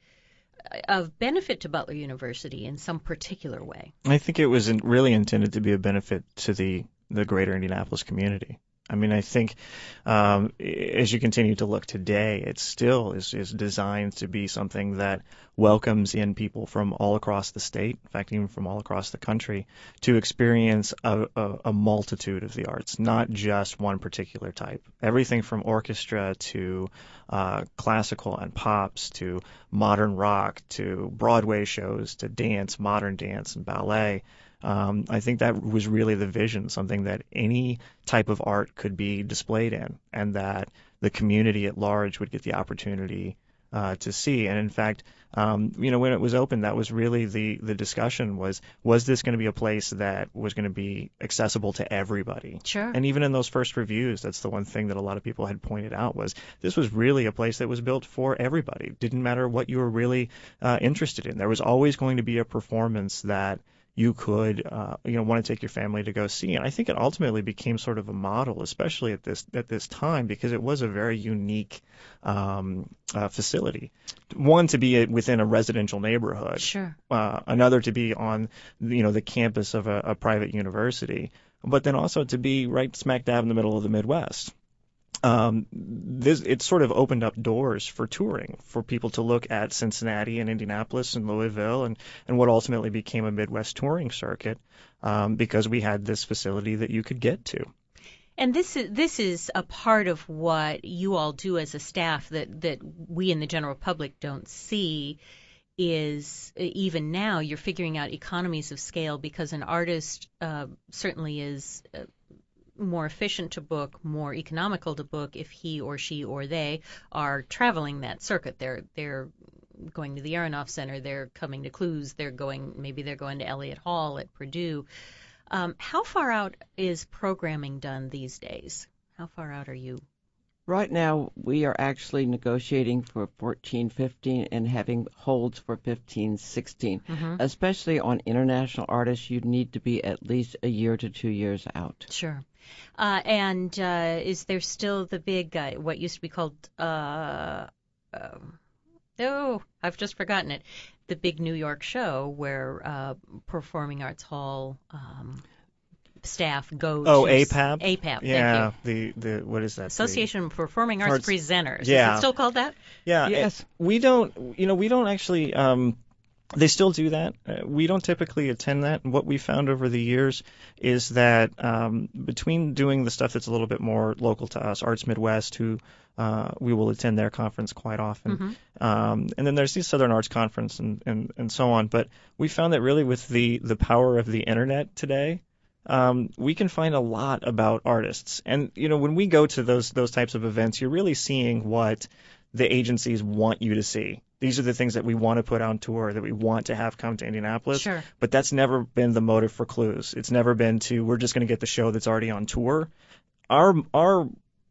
of benefit to Butler University in some particular way? I think it was in, really intended to be a benefit to the, the greater Indianapolis community. I mean, I think um, as you continue to look today, it still is, is designed to be something that welcomes in people from all across the state, in fact, even from all across the country, to experience a, a, a multitude of the arts, not just one particular type. Everything from orchestra to uh, classical and pops to modern rock to Broadway shows to dance, modern dance and ballet. Um, I think that was really the vision, something that any type of art could be displayed in, and that the community at large would get the opportunity uh, to see. And in fact, um, you know, when it was open, that was really the, the discussion was, was this going to be a place that was going to be accessible to everybody? Sure. And even in those first reviews, that's the one thing that a lot of people had pointed out was this was really a place that was built for everybody. It didn't matter what you were really uh, interested in. There was always going to be a performance that you could, uh, you know, want to take your family to go see. And I think it ultimately became sort of a model, especially at this at this time, because it was a very unique um, uh, facility. One, to be within a residential neighborhood. Sure. Uh, another, to be on, you know, the campus of a, a private university. But then also to be right smack dab in the middle of the Midwest. Um, this, it sort of opened up doors for touring, for people to look at Cincinnati and Indianapolis and Louisville and, and what ultimately became a Midwest touring circuit um, because we had this facility that you could get to. And this is this is a part of what you all do as a staff that, that we in the general public don't see is even now you're figuring out economies of scale because an artist uh, certainly is uh, more efficient to book, more economical to book if he or she or they are traveling that circuit. They're they're going to the Aronoff Center, they're coming to Clues, they're going maybe they're going to Elliott Hall at Purdue. Um, how far out is programming done these days? How far out are you Right now, we are actually negotiating for fourteen fifteen and having holds for fifteen sixteen. Mm-hmm. Especially on international artists, you need to be at least a year to two years out. Sure. Uh, and uh, is there still the big, uh, what used to be called, uh, um, oh, I've just forgotten it, the big New York show where uh, Performing Arts Hall um, staff go Oh, to... A P A B? A P A B, Yeah, thank you. the, the what is that? Association of Performing Arts Arts- Presenters. Yeah. Is it still called that? Yeah. Yes. it- we don't, you know, we don't actually, um, they still do that. Uh, we don't typically attend that. What we found over the years is that um, between doing the stuff that's a little bit more local to us, Arts Midwest, who uh, we will attend their conference quite often, Mm-hmm. um, and then there's the Southern Arts Conference and, and, and so on. But we found that really with the, the power of the internet today, um, we can find a lot about artists. And, you know, when we go to those those types of events, you're really seeing what the agencies want you to see. These are the things that we want to put on tour, that we want to have come to Indianapolis. Sure. But that's never been the motive for Clues. It's never been to, we're just going to get the show that's already on tour. Our our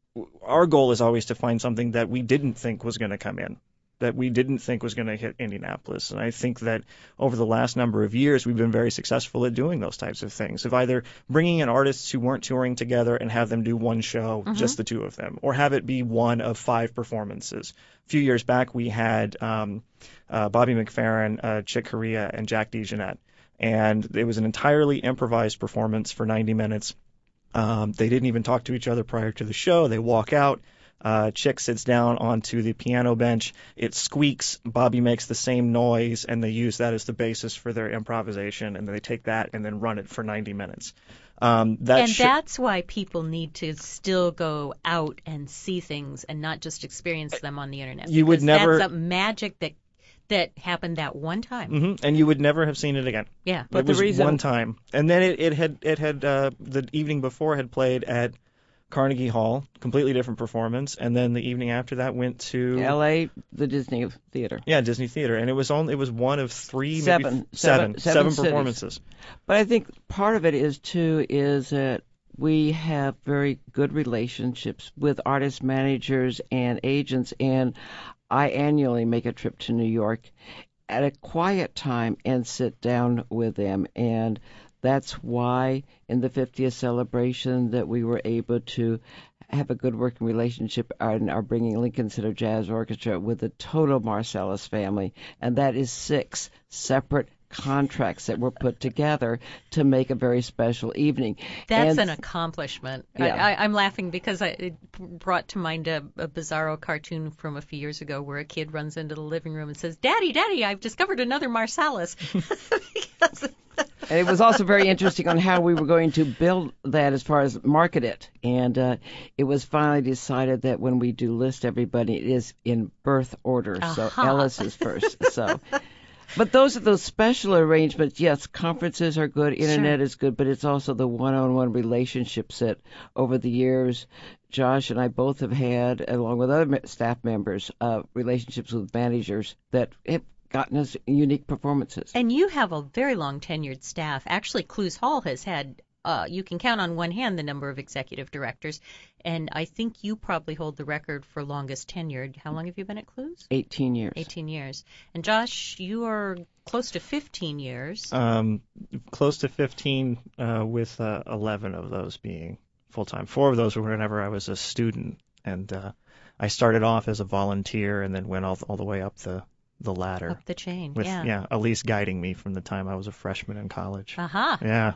our goal is always to find something that we didn't think was going to come in, that we didn't think was going to hit Indianapolis. And I think that over the last number of years, we've been very successful at doing those types of things, of either bringing in artists who weren't touring together and have them do one show, Mm-hmm. just the two of them, or have it be one of five performances. A few years back, we had um, uh, Bobby McFerrin, uh, Chick Corea, and Jack DeJohnette. And it was an entirely improvised performance for ninety minutes. Um, they didn't even talk to each other prior to the show. They walk out. Uh, Chick sits down onto the piano bench. It squeaks. Bobby makes the same noise, and they use that as the basis for their improvisation. And they take that and then run it for ninety minutes. Um, that and sh- that's why people need to still go out and see things and not just experience them on the internet. You would because never- That's a magic that that happened that one time. Mhm, and you would never have seen it again. Yeah. But it the was reason- one time, and then it, it had it had uh, the evening before had played at Carnegie Hall, completely different performance, and then the evening after that went to L A, the Disney Theater. yeah Disney Theater, and it was only it was one of three Seven. maybe Seven- seven seven seven cities. performances. But I think part of it is, too, is that we have very good relationships with artist managers and agents, and I annually make a trip to New York at a quiet time and sit down with them. And that's why in the fiftieth celebration that we were able to have a good working relationship and are bringing Lincoln Center Jazz Orchestra with the total Marsalis family. And that is six separate contracts that were put together to make a very special evening. That's And- an accomplishment. Yeah. I, I, I'm laughing because I, it brought to mind a, a Bizarro cartoon from a few years ago where a kid runs into the living room and says, "Daddy, Daddy, I've discovered another Marsalis." Because- And it was also very interesting on how we were going to build that as far as market it. And uh, it was finally decided that when we do list everybody, it is in birth order. So Aha. Ellis is first. So, but those are those special arrangements. Yes, conferences are good, internet Sure. is good, but it's also the one-on-one relationships that over the years Josh and I both have had, along with other me- staff members, uh, relationships with managers that have gotten us unique performances. And you have a very long tenured staff. Actually, Clues Hall has had, uh, you can count on one hand the number of executive directors, and I think you probably hold the record for longest tenured. How long have you been at Clues? eighteen years. eighteen years. And Josh, you are close to fifteen years. Um, close to fifteen, uh, with uh, eleven of those being full time. Four of those were whenever I was a student, and uh, I started off as a volunteer and then went all all the way up the the ladder. Up the chain, with yeah. Elise guiding me from the time I was a freshman in college. Aha. Yeah.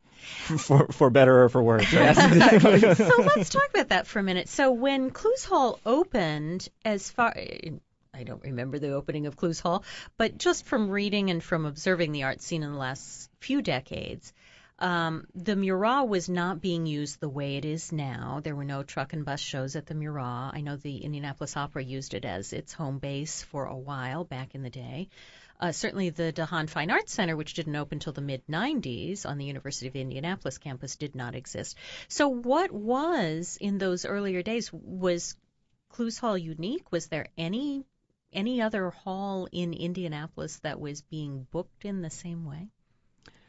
For for better or for worse. Yes, exactly. So let's talk about that for a minute. So when Clues Hall opened, as far I don't remember the opening of Clues Hall, but just from reading and from observing the art scene in the last few decades, um, the Murat was not being used the way it is now. There were no truck and bus shows at the Murat. I know the Indianapolis Opera used it as its home base for a while back in the day. Uh, certainly the DeHaan Fine Arts Center, which didn't open until the mid nineties on the University of Indianapolis campus, did not exist. So what was, in those earlier days, was Clues Hall unique? Was there any any other hall in Indianapolis that was being booked in the same way?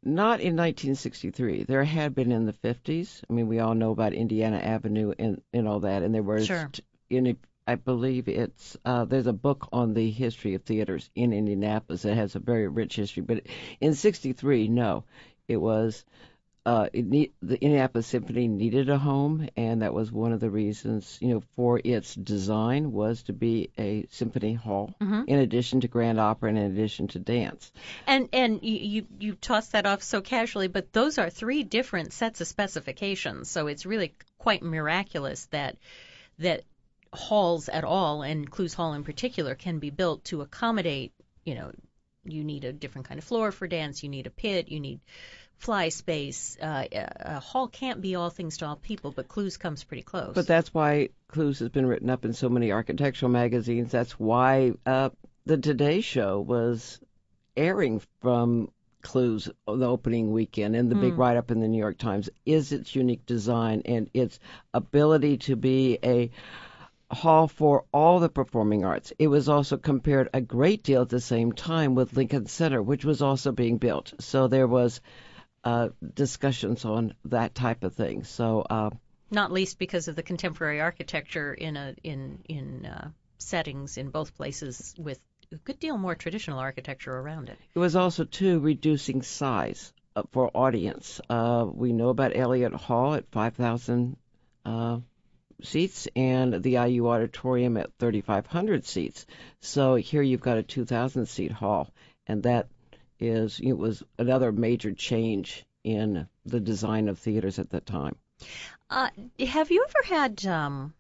Not in nineteen sixty-three. There had been in the fifties. I mean, we all know about Indiana Avenue and, and all that. And there was, Sure. in a, I believe it's, uh, there's a book on the history of theaters in Indianapolis that has a very rich history. But in sixty-three, no. It was, uh, it need, the Indianapolis Symphony needed a home, and that was one of the reasons, you know, for its design was to be a symphony hall, Mhm. in addition to Grand Opera and in addition to dance. And and you, you you toss that off so casually, but those are three different sets of specifications. So it's really quite miraculous that that halls at all, and Clues Hall in particular, can be built to accommodate. You know, you need a different kind of floor for dance. You need a pit. You need fly space. Uh, a, a hall can't be all things to all people, but Clues comes pretty close. But that's why Clues has been written up in so many architectural magazines. That's why uh, the Today Show was airing from Clues the opening weekend, and the big Mm. write-up in the New York Times is its unique design and its ability to be a hall for all the performing arts. It was also compared a great deal at the same time with Lincoln Center, which was also being built. So there was uh, discussions on that type of thing. So uh, not least because of the contemporary architecture in a in in uh, settings in both places with a good deal more traditional architecture around it. it was also, too, reducing size uh, for audience. Uh, we know about Elliott Hall at five thousand uh, seats and the I U Auditorium at thirty-five hundred seats. So here you've got a two thousand seat hall, and that is it was another major change in the design of theaters at that time. Uh, have you ever had um,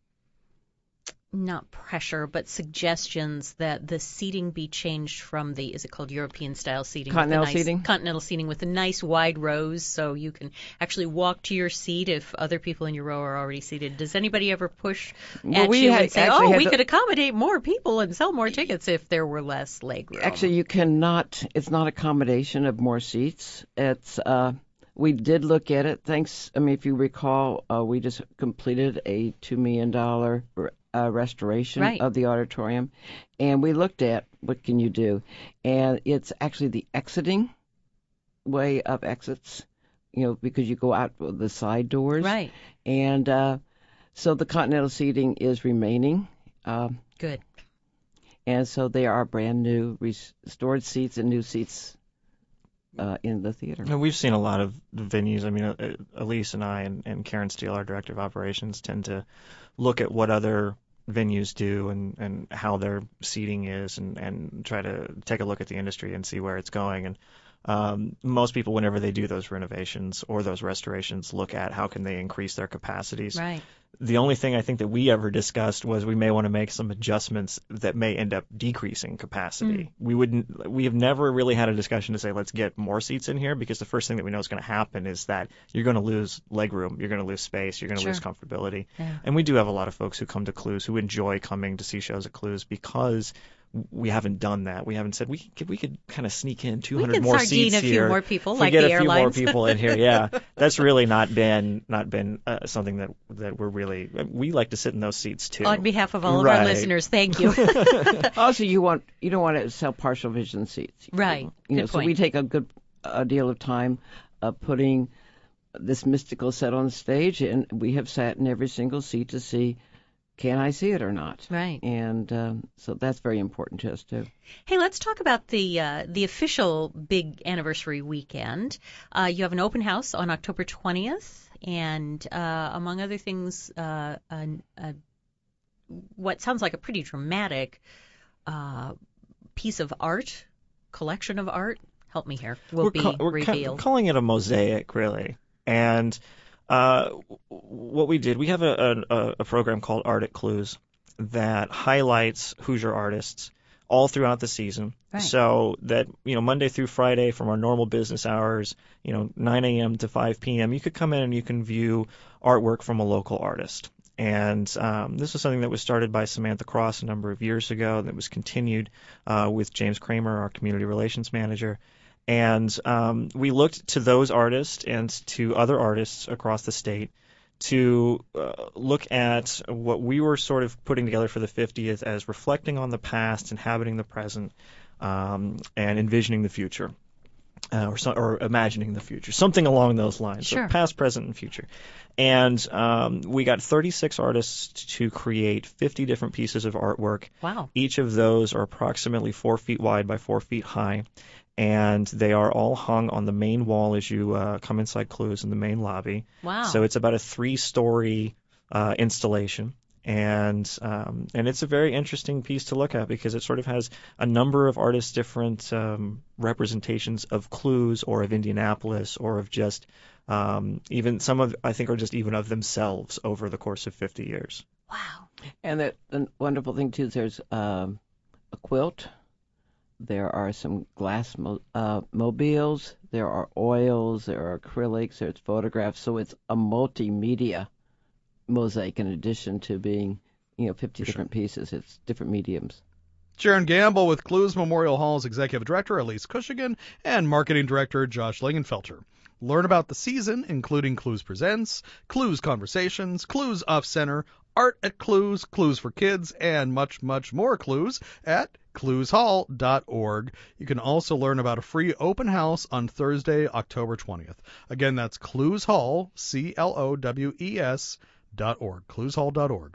not pressure, but suggestions that the seating be changed from the, is it called European style seating? with the Continental nice, seating? Continental seating with the nice wide rows so you can actually walk to your seat if other people in your row are already seated. Does anybody ever push Well, at we you had- and say, actually oh, had we the- could accommodate more people and sell more tickets if there were less leg room? Actually, you cannot. It's not a combination of more seats. It's uh, we did look at it. Thanks. I mean, if you recall, uh, we just completed a two million dollar uh, restoration Right. of the auditorium, and we looked at what can you do, and it's actually the exiting way of exits. You know, because you go out the side doors, Right. and uh, so the continental seating is remaining. Um, Good. And so they are brand new restored seats and new seats uh, in the theater. And we've seen a lot of venues. I mean, uh, Elise and I and, and Karen Steele, our director of operations, tend to look at what other venues do and, and how their seating is and, and try to take a look at the industry and see where it's going. And um, most people, whenever they do those renovations or those restorations, look at how can they increase their capacities. Right. The only thing I think that we ever discussed was we may want to make some adjustments that may end up decreasing capacity. Mm. We wouldn't. We have never really had a discussion to say let's get more seats in here, because the first thing that we know is going to happen is that you're going to lose leg room, you're going to lose space, you're going to Sure. lose comfortability. Yeah. And we do have a lot of folks who come to Clues who enjoy coming to see shows at Clues because we haven't done that. We haven't said we could we could kind of sneak in two hundred we can more sardine seats a few here. more people, If like we get the a few more airlines. people in here, yeah, that's really not been not been uh, something that that we're really we like to sit in those seats too. On behalf of all of our Right. listeners, thank you. Also, you want you don't want to sell partial vision seats. Right. You know, Good so we point. take a good a deal of time uh, putting this mystical set on stage, and we have sat in every single seat to see can I see it or not. Right. And um, so that's very important to us too. Hey, let's talk about the uh, the official big anniversary weekend. Uh, you have an open house on October twentieth, and uh, among other things, uh, a, a, what sounds like a pretty dramatic uh, piece of art, collection of art. Help me here. Will we're be ca- we're ca- revealed. calling it a mosaic, really. And uh, what we did, we have a, a, a program called Art at Clues that highlights Hoosier artists all throughout the season. Right. So that, you know, Monday through Friday from our normal business hours, you know, nine a.m. to five p.m., you could come in and you can view artwork from a local artist. And um, this was something that was started by Samantha Cross a number of years ago, and that was continued uh, with James Kramer, our community relations manager. And um, we looked to those artists and to other artists across the state to uh, look at what we were sort of putting together for the fiftieth as reflecting on the past, inhabiting the present, um, and envisioning the future. uh, or so, or imagining the future, something along those lines. Sure. So past, present, and future. And um, we got thirty-six artists to create fifty different pieces of artwork. Wow. Each of those are approximately four feet wide by four feet high, and they are all hung on the main wall as you uh, come inside Clues in the main lobby. Wow. So it's about a three-story uh, installation. And um, and it's a very interesting piece to look at because it sort of has a number of artists' different um, representations of Clues or of Indianapolis or of just um, even some of, I think, are just even of themselves over the course of fifty years. Wow. And the, the wonderful thing, too, is there's um, a quilt. There are some glass mo- uh, mobiles. There are oils. There are acrylics. There's photographs. So it's a multimedia mosaic in addition to being, you know, fifty For different pieces. It's different mediums. Sharon Gamble with Clues Memorial Hall's Executive Director Elise Cushigan and Marketing Director Josh Lingenfelter. Learn about the season, including Clues Presents, Clues Conversations, Clues Off Center, Art at Clues, Clues for Kids, and much, much more Clues at clues hall dot org. You can also learn about a free open house on Thursday, October twentieth. Again, that's Clues Hall, C L O W E S, dot org, clues hall dot org.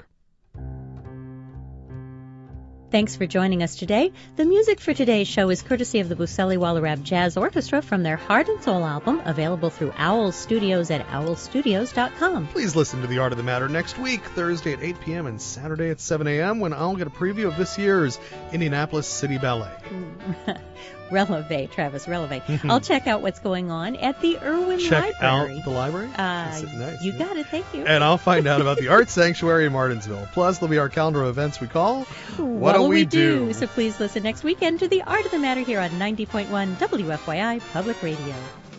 Thanks for joining us today. The music for today's show is courtesy of the Buceli Wallerab Jazz Orchestra from their Heart and Soul album, available through Owl Studios at owl studios dot com. Please listen to The Art of the Matter next week, Thursday at eight p.m. and Saturday at seven a.m. when I'll get a preview of this year's Indianapolis City Ballet. Releve, Travis, releve. I'll check out what's going on at the Irwin Check Library. out the library? Uh, That's nice, you yeah. got it, thank you. And I'll find out about the Art Sanctuary in Martinsville. Plus, there'll be our calendar of events we call What'll We Do? So please listen next weekend to The Art of the Matter here on ninety point one W F Y I Public Radio.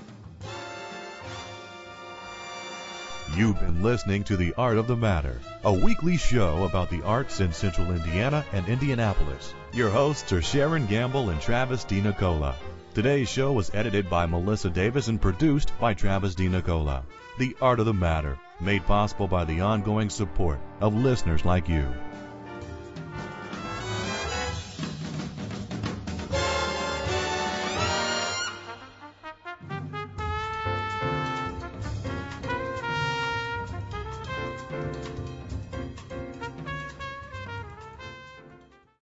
You've been listening to The Art of the Matter, a weekly show about the arts in Central Indiana and Indianapolis. Your hosts are Sharon Gamble and Travis DiNicola. Today's show was edited by Melissa Davis and produced by Travis DiNicola. The Art of the Matter, made possible by the ongoing support of listeners like you.